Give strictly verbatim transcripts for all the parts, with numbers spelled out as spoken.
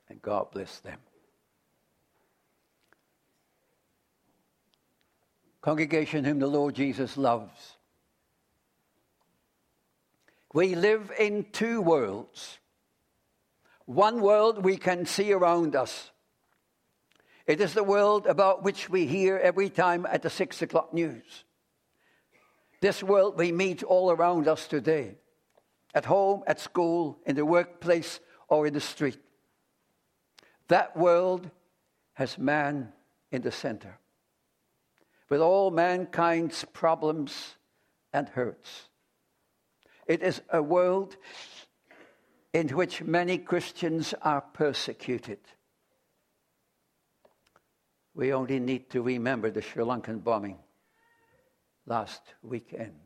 And God bless them. Congregation whom the Lord Jesus loves. We live in two worlds. One world we can see around us. It is the world about which we hear every time at the six o'clock news. This world we meet all around us today. At home, at school, in the workplace, or in the street. That world has man in the center. With all mankind's problems and hurts. It is a world in which many Christians are persecuted. We only need to remember the Sri Lankan bombing last weekend.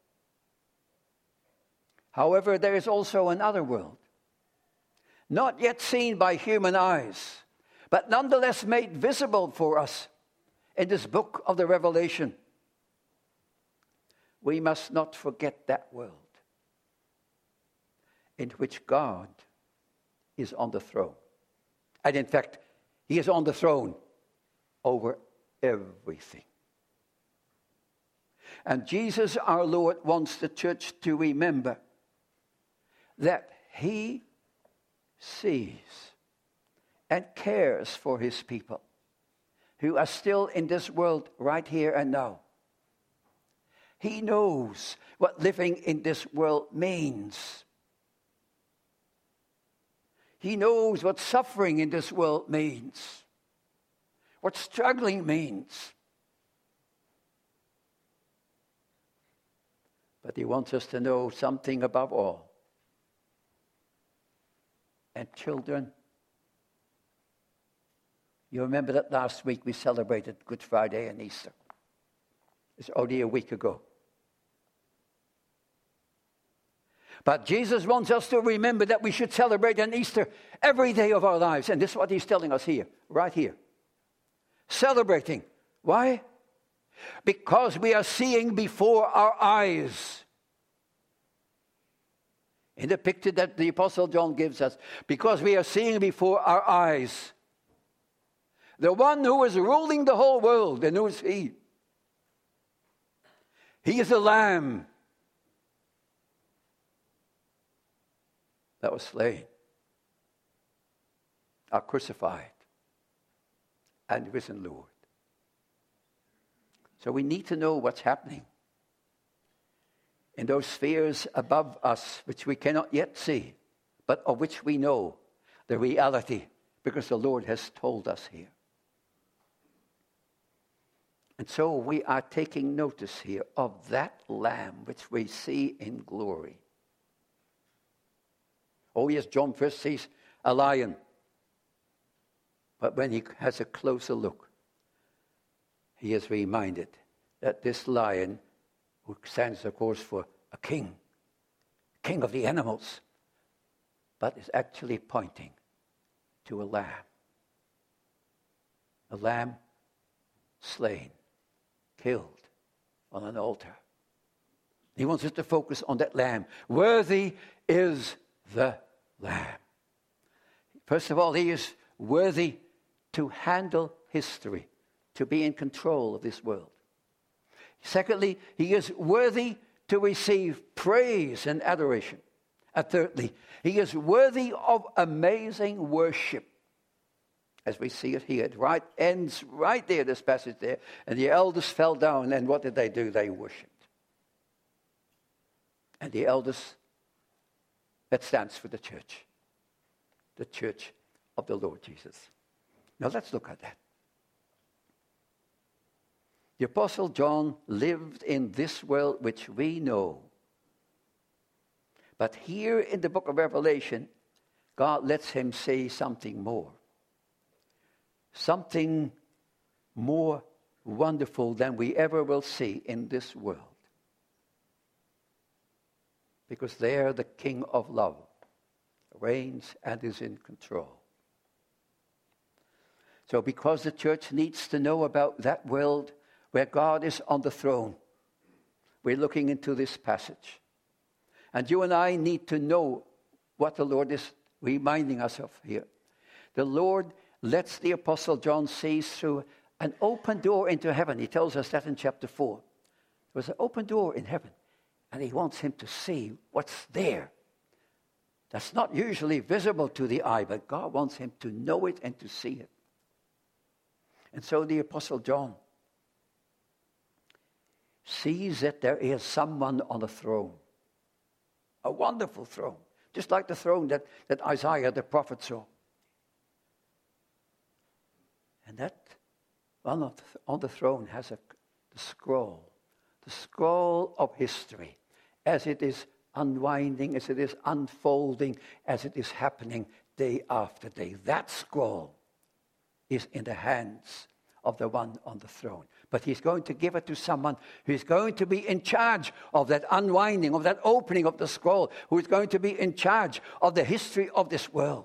However, there is also another world, not yet seen by human eyes, but nonetheless made visible for us in this book of the Revelation. We must not forget that world in which God is on the throne. And in fact, he is on the throne over everything. And Jesus, our Lord, wants the church to remember that he sees and cares for his people who are still in this world right here and now. He knows what living in this world means. He knows what suffering in this world means, what struggling means. But he wants us to know something above all. And children, you remember that last week we celebrated Good Friday and Easter. It's only a week ago. But Jesus wants us to remember that we should celebrate an Easter every day of our lives. And this is what he's telling us here, right here. Celebrating. Why? Because we are seeing before our eyes. In the picture that the Apostle John gives us. Because we are seeing before our eyes. The one who is ruling the whole world. And who is he? He is the Lamb that was slain, are crucified, and risen Lord. So we need to know what's happening in those spheres above us, which we cannot yet see, but of which we know the reality, because the Lord has told us here. And so we are taking notice here of that Lamb which we see in glory. Oh yes, John first sees a lion. But when he has a closer look, he is reminded that this lion, who stands of course for a king, king of the animals, but is actually pointing to a lamb. A lamb slain, killed on an altar. He wants us to focus on that lamb. Worthy is the Lamb. First of all, he is worthy to handle history, to be in control of this world. Secondly, he is worthy to receive praise and adoration. And thirdly, he is worthy of amazing worship. As we see it here, it right ends right there, this passage there. And the elders fell down, and what did they do? They worshipped. And the elders, that stands for the church. The church of the Lord Jesus. Now let's look at that. The Apostle John lived in this world which we know. But here in the book of Revelation, God lets him say something more. Something more wonderful than we ever will see in this world. Because there the King of Love reigns and is in control. So because the church needs to know about that world where God is on the throne, we're looking into this passage. And you and I need to know what the Lord is reminding us of here. the Lord lets the Apostle John see through an open door into heaven. He tells us that in chapter four. There was an open door in heaven, and he wants him to see what's there. That's not usually visible to the eye, but God wants him to know it and to see it. And so the Apostle John sees that there is someone on a throne, a wonderful throne, just like the throne that, that Isaiah the prophet saw. And that one on the, on the throne has a, the scroll, the scroll of history, as it is unwinding, as it is unfolding, as it is happening day after day. That scroll is in the hands of the one on the throne. But he's going to give it to someone who is going to be in charge of that unwinding, of that opening of the scroll, who is going to be in charge of the history of this world.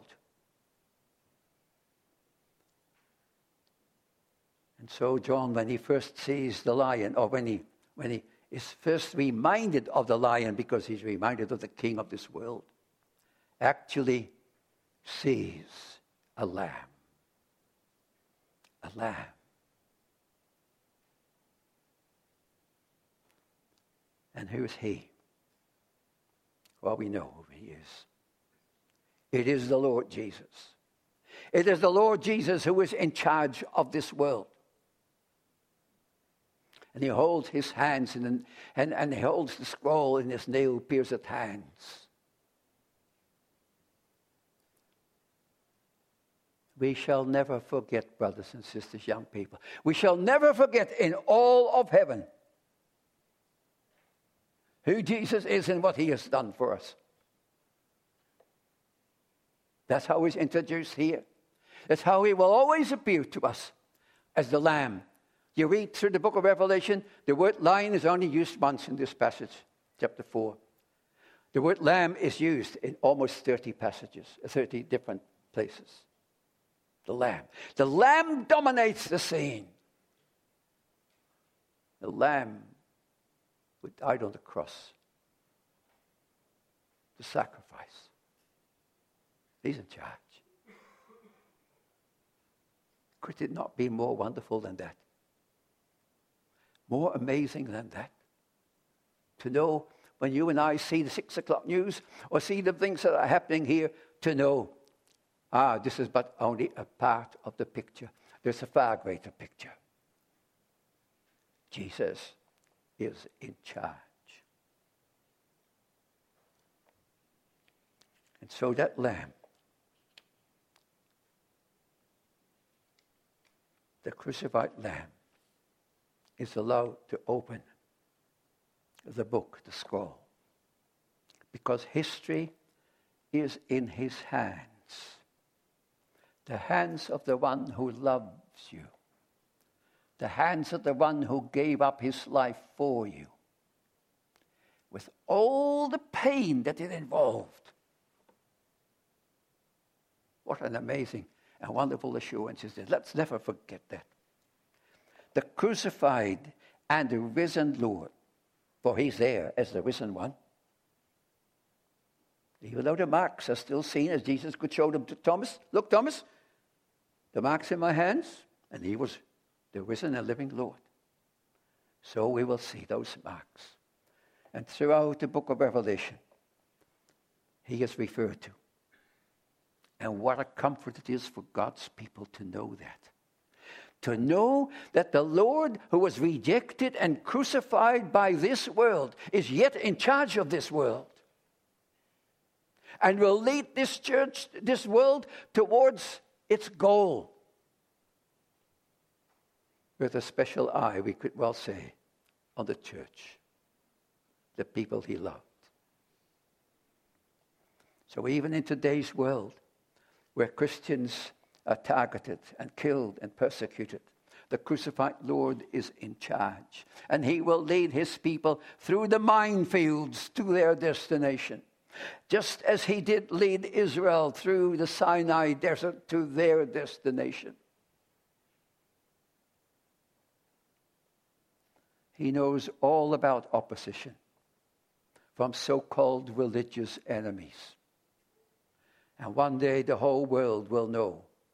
And so John, when he first sees the lion, or when he when he is first reminded of the lion, because he's reminded of the king of this world, actually sees a lamb. A lamb. And who is he? Well, we know who he is. It is the Lord Jesus. It is the Lord Jesus who is in charge of this world. And he holds his hands in, and, and he holds the scroll in his nail-pierced hands. We shall never forget, brothers and sisters, young people. We shall never forget in all of heaven who Jesus is and what he has done for us. That's how he's introduced here. That's how he will always appear to us as the Lamb. You read through the book of Revelation, the word lion is only used once in this passage, chapter four. The word lamb is used in almost thirty passages, thirty different places. The lamb. The lamb dominates the scene. The lamb who died on the cross. The sacrifice. He's in charge. Could it not be more wonderful than that? More amazing than that? To know when you and I see the six o'clock news or see the things that are happening here, to know, ah, this is but only a part of the picture. There's a far greater picture. Jesus is in charge. And so that lamb, the crucified lamb, is allowed to open the book, the scroll, because history is in his hands, the hands of the one who loves you, the hands of the one who gave up his life for you, with all the pain that it involved. What an amazing and wonderful assurance is this. Let's never forget that. The crucified and the risen Lord, for he's there as the risen one. Even though the marks are still seen, as Jesus could show them to Thomas. Look, Thomas, the marks in my hands, and he was the risen and living Lord. So we will see those marks. And throughout the book of Revelation, he is referred to. And what a comfort it is for God's people to know that. To know that the Lord who was rejected and crucified by this world is yet in charge of this world. And will lead this church, this world, towards its goal. With a special eye, we could well say, on the church. The people he loved. So even in today's world, where Christians are targeted and killed and persecuted, the crucified Lord is in charge. And he will lead his people through the minefields to their destination. Just as he did lead Israel through the Sinai desert to their destination. He knows all about opposition from so-called religious enemies. And one day the whole world will know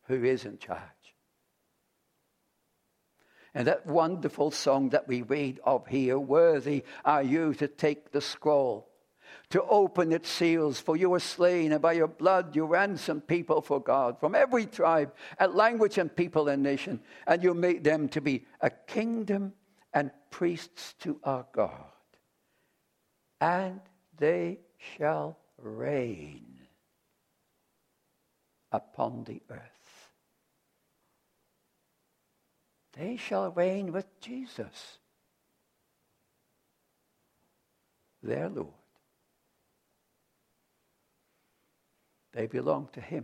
who is in charge. And that wonderful song that we read of here, worthy are you to take the scroll, to open its seals, for you were slain, and by your blood you ransomed people for God from every tribe and language and people and nation, and you made them to be a kingdom and priests to our God. And they shall reign upon the earth. They shall reign with Jesus, their Lord. They belong to him.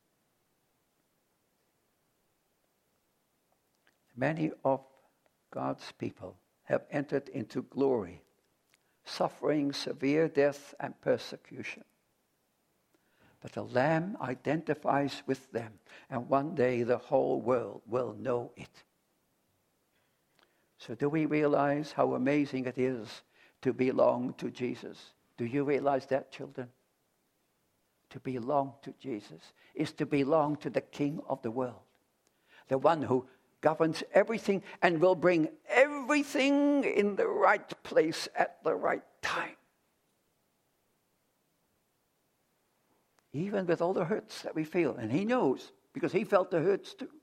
Many of God's people have entered into glory, suffering severe death and persecution. But the Lamb identifies with them, and one day the whole world will know it. So do we realize how amazing it is to belong to Jesus? Do you realize that, children? To belong to Jesus is to belong to the King of the world, the one who governs everything and will bring everything in the right place at the right time. Even with all the hurts that we feel, and he knows, because he felt the hurts too.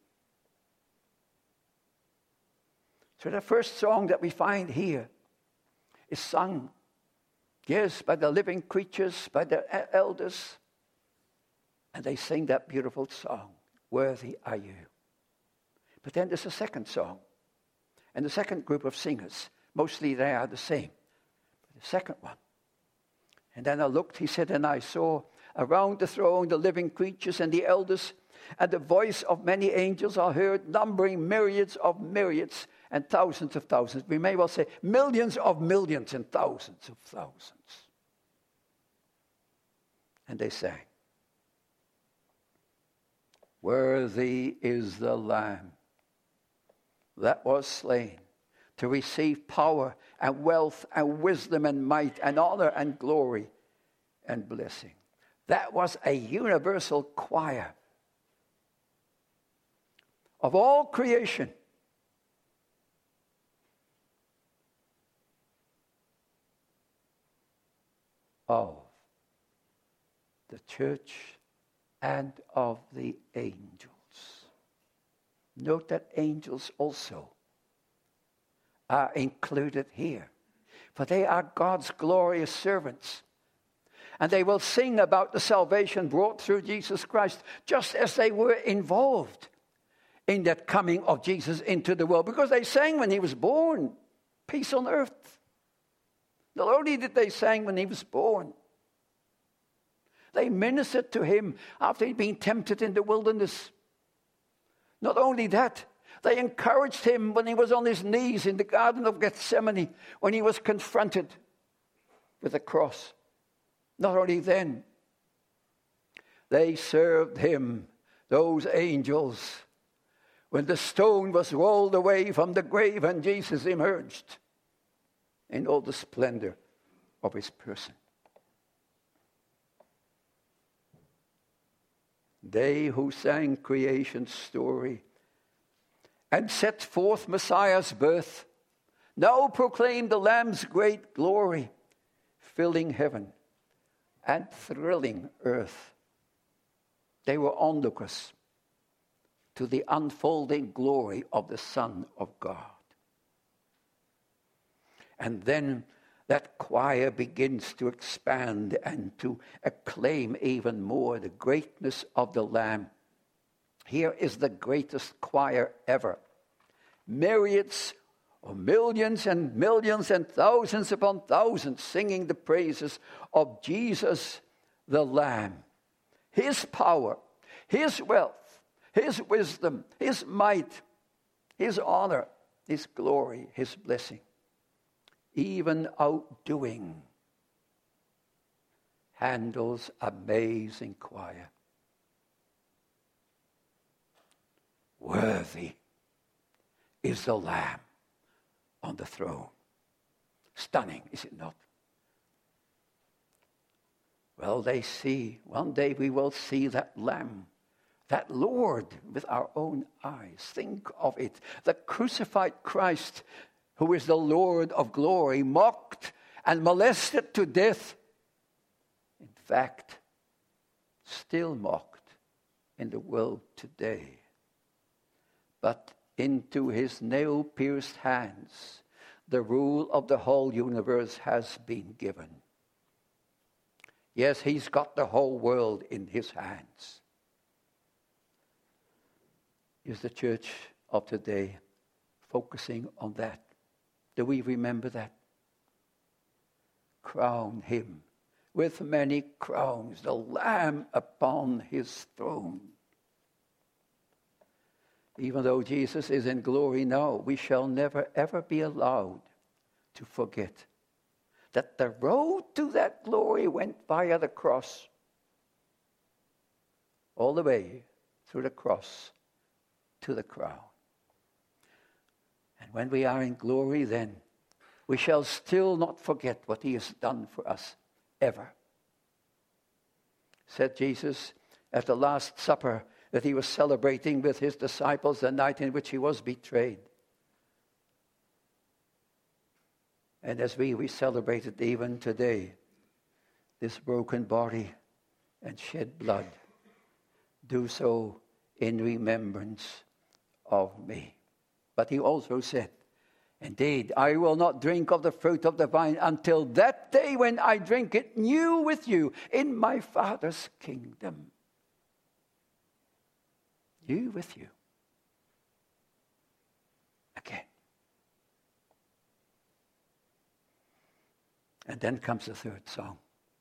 So the first song that we find here is sung, yes, by the living creatures, by the elders. And they sing that beautiful song, worthy are you. But then there's a second song. And the second group of singers, mostly they are the same. But the second one. And then I looked, he said, and I saw around the throne the living creatures and the elders, and the voice of many angels I heard, numbering myriads of myriads and thousands of thousands. We may well say millions of millions and thousands of thousands. And they sang, worthy is the Lamb that was slain to receive power and wealth and wisdom and might and honor and glory and blessing. That was a universal choir of all creation. Of the church and of the angels. Note that angels also are included here, for they are God's glorious servants. And they will sing about the salvation brought through Jesus Christ, just as they were involved in that coming of Jesus into the world, because they sang when he was born, peace on earth. Not only did they sing when he was born, they ministered to him after he'd been tempted in the wilderness. Not only that, they encouraged him when he was on his knees in the Garden of Gethsemane, when he was confronted with the cross. Not only then, they served him, those angels, when the stone was rolled away from the grave and Jesus emerged in all the splendor of his person. They who sang creation's story and set forth Messiah's birth now proclaim the Lamb's great glory, filling heaven and thrilling earth. They were onlookers to the unfolding glory of the Son of God. And then that choir begins to expand and to acclaim even more the greatness of the Lamb. Here is the greatest choir ever. Myriads or millions and millions and thousands upon thousands singing the praises of Jesus the Lamb. His power, his wealth, his wisdom, his might, his honor, his glory, his blessing. Even outdoing Handel's amazing choir. Worthy is the Lamb on the throne. Stunning, is it not? Well, they see, one day we will see that Lamb, that Lord with our own eyes. Think of it. The crucified Christ, who is the Lord of glory, mocked and molested to death. In fact, still mocked in the world today. But into his nail-pierced hands, the rule of the whole universe has been given. Yes, he's got the whole world in his hands. Is the church of today focusing on that? Do we remember that? Crown him with many crowns, the Lamb upon his throne. Even though Jesus is in glory now, we shall never ever be allowed to forget that the road to that glory went via the cross, all the way through the cross to the crown. And when we are in glory, then we shall still not forget what he has done for us, ever. Said Jesus at the Last Supper that he was celebrating with his disciples the night in which he was betrayed. And as we, we celebrate it even today, this broken body and shed blood, do so in remembrance of me. But he also said, indeed, I will not drink of the fruit of the vine until that day when I drink it new with you in my Father's kingdom. New with you. Again. And then comes the third song.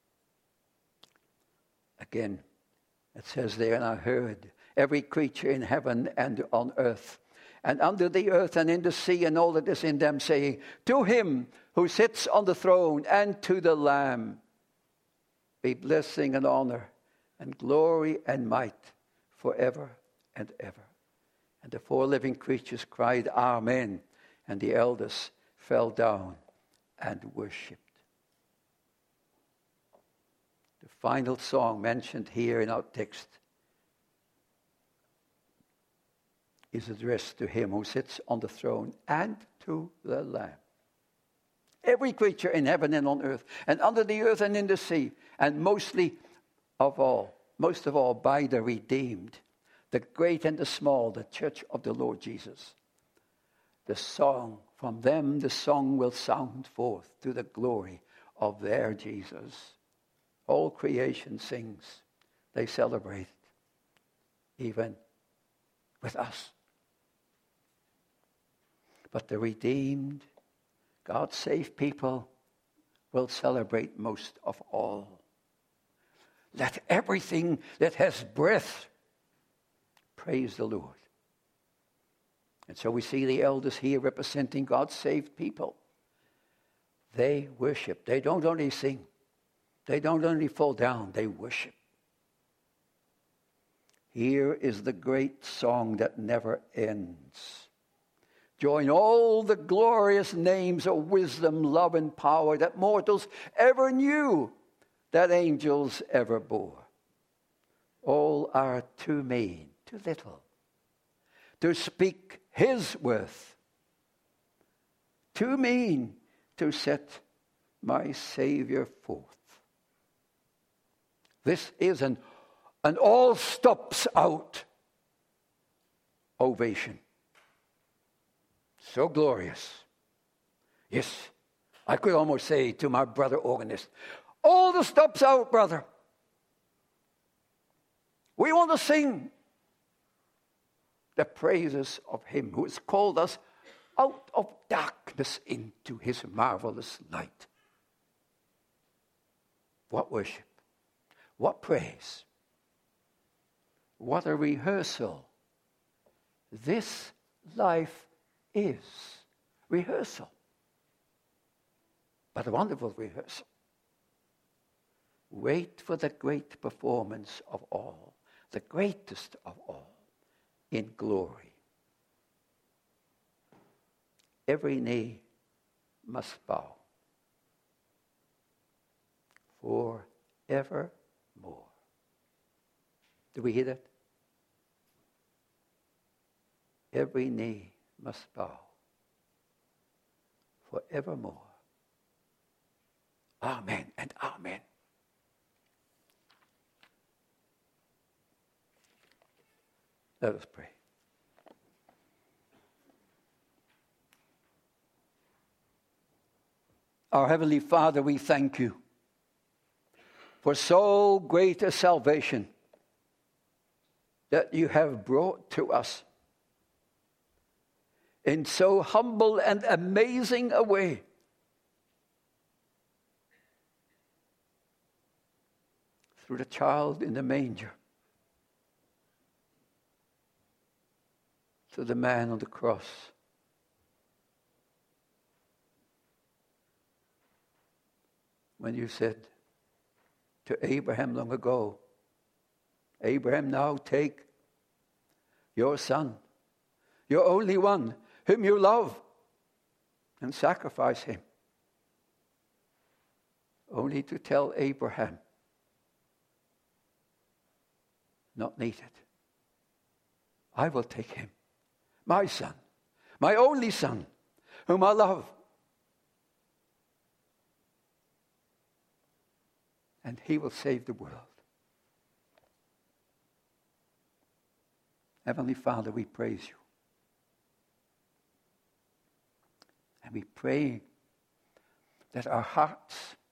Again, it says there, and I heard every creature in heaven and on earth, and under the earth and in the sea, and all that is in them, saying, to him who sits on the throne and to the Lamb be blessing and honor and glory and might forever and ever. And the four living creatures cried, Amen. And the elders fell down and worshipped. The final song mentioned here in our text is addressed to him who sits on the throne and to the Lamb. Every creature in heaven and on earth, and under the earth and in the sea, and mostly of all, most of all by the redeemed, the great and the small, the church of the Lord Jesus. The song, from them the song will sound forth to the glory of their Jesus. All creation sings, they celebrate, even with us. But the redeemed, God-saved people will celebrate most of all. Let everything that has breath praise the Lord. And so we see the elders here representing God's saved people. They worship. They don't only sing. They don't only fall down. They worship. Here is the great song that never ends. Join all the glorious names of wisdom, love, and power that mortals ever knew, that angels ever bore. All are too mean, too little, to speak his worth. Too mean to set my Savior forth. This is an, an all stops out ovation. So glorious. Yes, I could almost say to my brother organist, all the stops out, brother. We want to sing the praises of him who has called us out of darkness into his marvelous light. What worship. What praise. What a rehearsal. This life is rehearsal. But a wonderful rehearsal. Wait for the great performance of all, the greatest of all, in glory. Every knee must bow forevermore. Do we hear that? every knee must bow forevermore. Amen and amen. Let us pray. Our Heavenly Father, we thank you for so great a salvation that you have brought to us in so humble and amazing a way. Through the child in the manger, to the man on the cross, when you said to Abraham long ago, Abraham, now take your son, your only one, whom you love, and sacrifice him. Only to tell Abraham, not needed. I will take him, my son, my only son, whom I love. And he will save the world. Heavenly Father, we praise you. And we pray that our hearts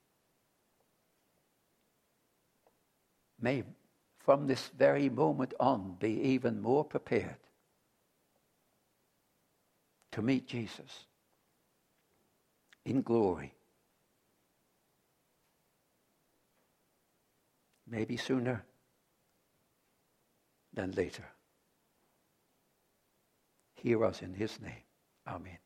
may, from this very moment on, be even more prepared to meet Jesus in glory. Maybe sooner than later. Hear us in his name. Amen.